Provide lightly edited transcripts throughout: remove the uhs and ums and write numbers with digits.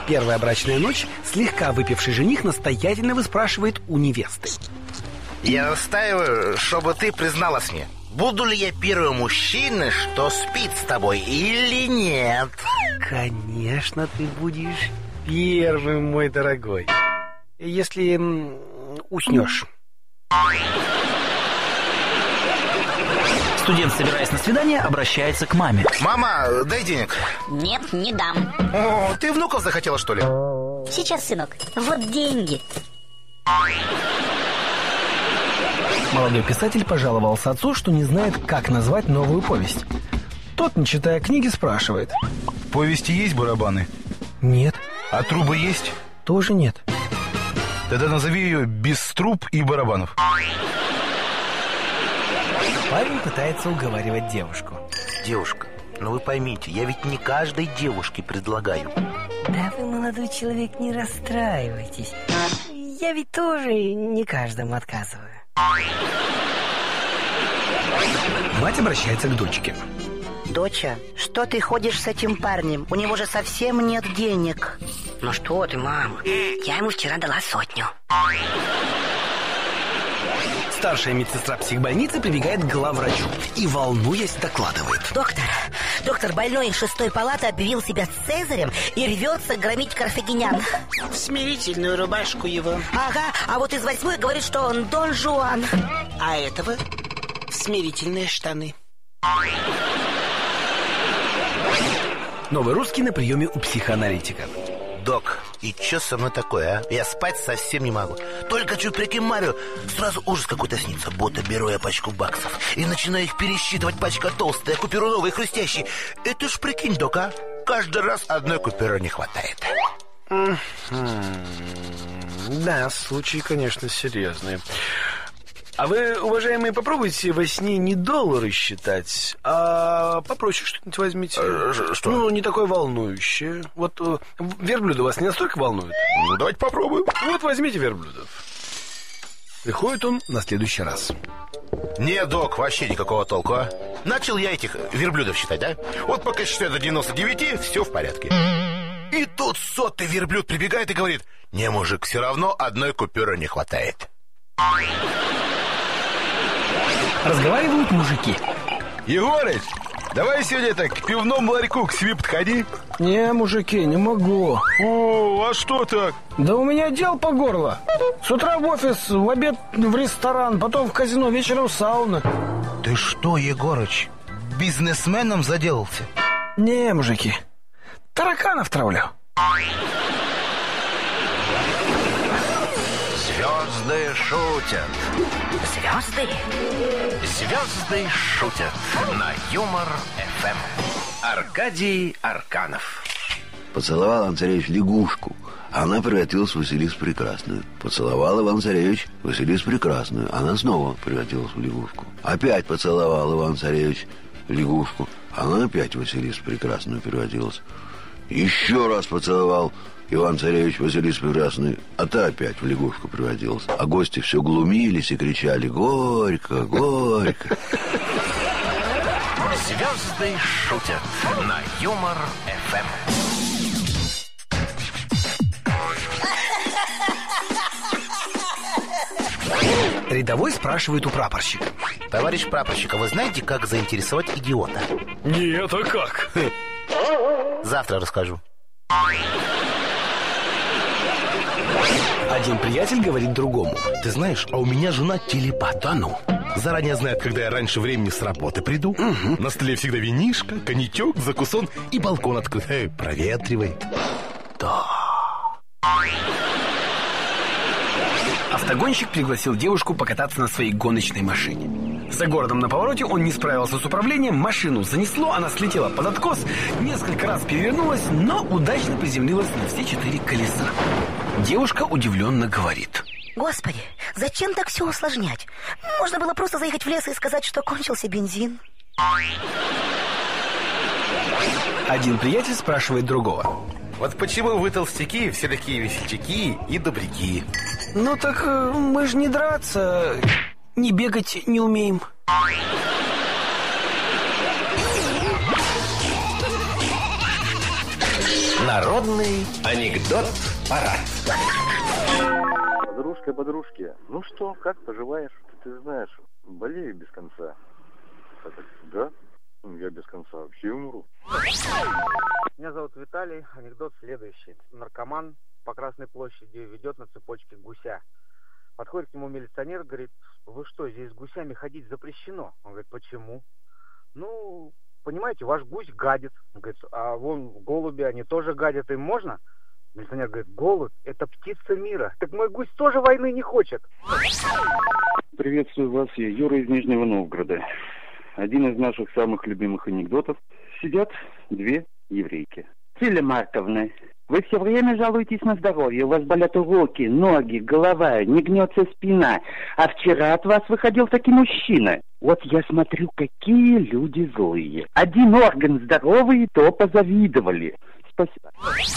Первая брачная ночь, слегка выпивший жених настоятельно выспрашивает у невесты. Я настаиваю, чтобы ты призналась мне, буду ли я первым мужчиной, что спит с тобой или нет? Конечно, ты будешь первым, мой дорогой. Если уснешь. Студент, собираясь на свидание, обращается к маме. Мама, дай денег. Нет, не дам. О, ты внуков захотела, что ли? Сейчас, сынок, вот деньги. Молодой писатель пожаловался отцу, что не знает, как назвать новую повесть. Тот, не читая книги, спрашивает. В повести есть барабаны? Нет. А трубы есть? Тоже нет. Тогда назови ее «Без труб и барабанов». Парень пытается уговаривать девушку. Девушка, ну вы поймите, я ведь не каждой девушке предлагаю. Да вы, молодой человек, не расстраивайтесь. Я ведь тоже не каждому отказываю. Мать обращается к дочке. Доча, что ты ходишь с этим парнем? У него же совсем нет денег. Ну что ты, мама? Я ему вчера дала 100. Старшая медсестра психбольницы прибегает к главврачу и, волнуясь, докладывает. Доктор, больной из 6-й палаты объявил себя Цезарем и рвется громить карфагенян. В смирительную рубашку его. Ага, а вот из 8-й говорит, что он Дон Жуан. А этого в смирительные штаны. Новый русский на приеме у психоаналитика. Док, и чё со мной такое, а? Я спать совсем не могу. Только чуть прикимарю, сразу ужас какой-то снится. Будто беру я пачку баксов и начинаю их пересчитывать. Пачка толстая, купюры новые, хрустящие. Это ж прикинь, док, а? Каждый раз одной купюры не хватает. Да, случай, конечно, серьезный. А вы, уважаемые, попробуйте во сне не доллары считать, а попроще что-нибудь возьмите. Что? Ну, не такое волнующее. Вот верблюда вас не настолько волнует? Ну, давайте попробуем. Вот возьмите верблюдов. Приходит он на следующий раз. Не, док, вообще никакого толку, а? Начал я этих верблюдов считать, да? Вот пока считаю до 99, все в порядке. И тут 100-й верблюд прибегает и говорит: не, мужик, все равно одной купюры не хватает. Разговаривают мужики. Егорыч, давай сегодня так к пивному ларьку к себе подходи. Не, мужики, не могу. О, а что так? Да у меня дел по горло. С утра в офис, в обед в ресторан, потом в казино, вечером в сауну. Ты что, Егорыч, бизнесменом заделался? Не, мужики, тараканов травлю. Звезды шутят. Звезды? Звезды шутят на Юмор ФМ. Аркадий Арканов. Поцеловал Иван-Царевич лягушку, а она превратилась в Василису Прекрасную. Поцеловал Иван-Царевич Василису Прекрасную, она снова превратилась в лягушку. Опять поцеловал Иван-Царевич лягушку, она опять в Василису Прекрасную превратилась. Еще раз поцеловал Иван-Царевич Василису Прекрасную, а та опять в лягушку превратилась. А гости все глумились и кричали: горько, горько. Звезды шутят на Юмор ФМ. Рядовой спрашивает у прапорщика. Товарищ прапорщик, а вы знаете, как заинтересовать идиота? Нет, а как? Завтра расскажу. Один приятель говорит другому: ты знаешь, а у меня жена телепат. да ну. Заранее знает, когда я раньше времени с работы приду. На столе всегда винишко, коньячок, закусон и балкон открыт. Проветривает. Да. Автогонщик пригласил девушку покататься на своей гоночной машине. За городом на повороте он не справился с управлением, машину занесло, она слетела под откос, несколько раз перевернулась, но удачно приземлилась на все 4 колеса. Девушка удивленно говорит: Господи, зачем так все усложнять? Можно было просто заехать в лес и сказать, что кончился бензин. Один приятель спрашивает другого: вот почему вы, толстяки, все такие весельчаки и добряки? Ну так мы же не драться, не бегать не умеем. Народный анекдот парад. Подружки, ну что, как поживаешь? Ты знаешь, болею без конца. Да? Я без конца вообще умру. Меня зовут Виталий. Анекдот следующий. Наркоман по Красной площади ведет на цепочке гуся. Подходит к нему милиционер, говорит: вы что, здесь с гусями ходить запрещено? Он говорит: почему? Ну, понимаете, ваш гусь гадит. Он говорит: а вон голуби, они тоже гадят, им можно? Милиционер говорит: голубь — это птица мира. Так мой гусь тоже войны не хочет. Приветствую вас, я Юра из Нижнего Новгорода. Один из наших самых любимых анекдотов. Сидят две еврейки. Циля Марковна, вы все время жалуетесь на здоровье. У вас болят руки, ноги, голова, не гнется спина. А вчера от вас выходил таки мужчина. Вот я смотрю, какие люди злые. Один орган здоровый, то позавидовали. Спасибо.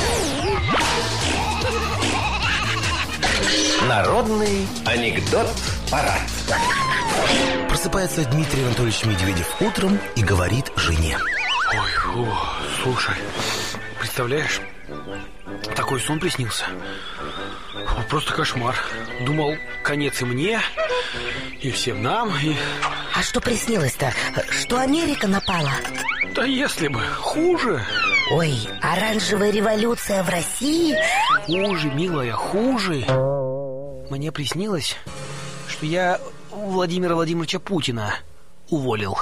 Народный анекдот парад. Просыпается Дмитрий Анатольевич Медведев утром и говорит жене: Ой, слушай, представляешь, такой сон приснился. Просто кошмар. Думал, конец и мне, и всем нам, и... А что приснилось-то? Что Америка напала? Да если бы, хуже. Ой, оранжевая революция в России? Хуже, милая, хуже. Мне приснилось, что я Владимира Владимировича Путина уволил.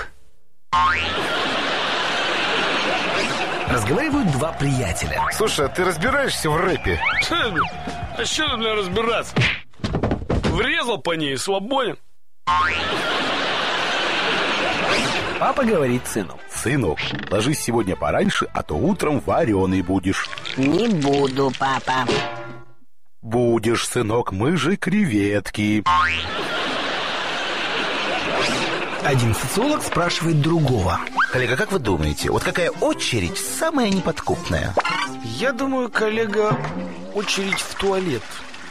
Разговаривают два приятеля. Слушай, а ты разбираешься в рэпе? А что тут мне разбираться? Врезал по ней, свободен. Папа говорит сыну: сынок, ложись сегодня пораньше, а то утром вареный будешь. Не буду, папа. Будешь, сынок, мы же креветки. Один социолог спрашивает другого: коллега, как вы думаете, вот какая очередь самая неподкупная? Я думаю, коллега, очередь в туалет.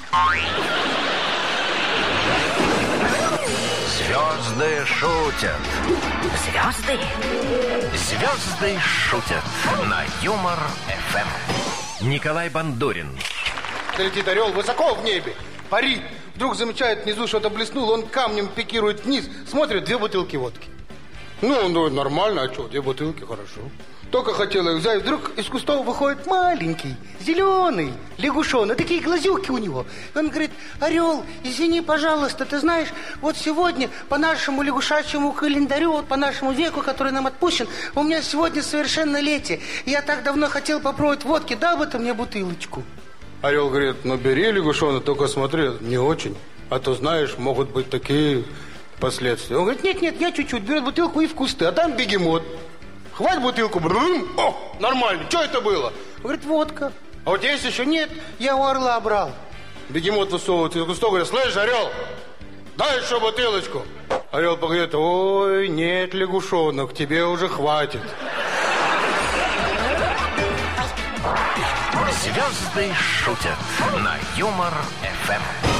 Звезды шутят. Звезды? Звезды шутят на Юмор ФМ. Николай Бандурин. Летит орел высоко в небе, парит. Вдруг замечает, внизу что-то блеснуло, он камнем пикирует вниз, смотрит, 2 бутылки водки. Ну, он думает, нормально, а что, 2 бутылки, хорошо. Только хотел их взять, вдруг из кустов выходит маленький, зеленый лягушонок, такие глазюки у него. Он говорит: орел, извини, пожалуйста, ты знаешь, вот сегодня по нашему лягушачьему календарю, вот по нашему веку, который нам отпущен, у меня сегодня совершеннолетие. Я так давно хотел попробовать водки, дал бы ты мне бутылочку? Орел говорит: ну бери, лягушонок, только смотри, не очень, а то, знаешь, могут быть такие последствия. Он говорит: нет, я чуть-чуть, берет бутылку и в кусты, а там бегемот. Хватит бутылку, брум, о, нормально, что это было? Он говорит: водка. А вот есть еще? Нет, я у орла брал. Бегемот высовывается из кустов, говорит: слышь, орел, дай еще бутылочку. Орел говорит: ой, нет, лягушонок, тебе уже хватит. Звезды шутят на Юмор ФМ.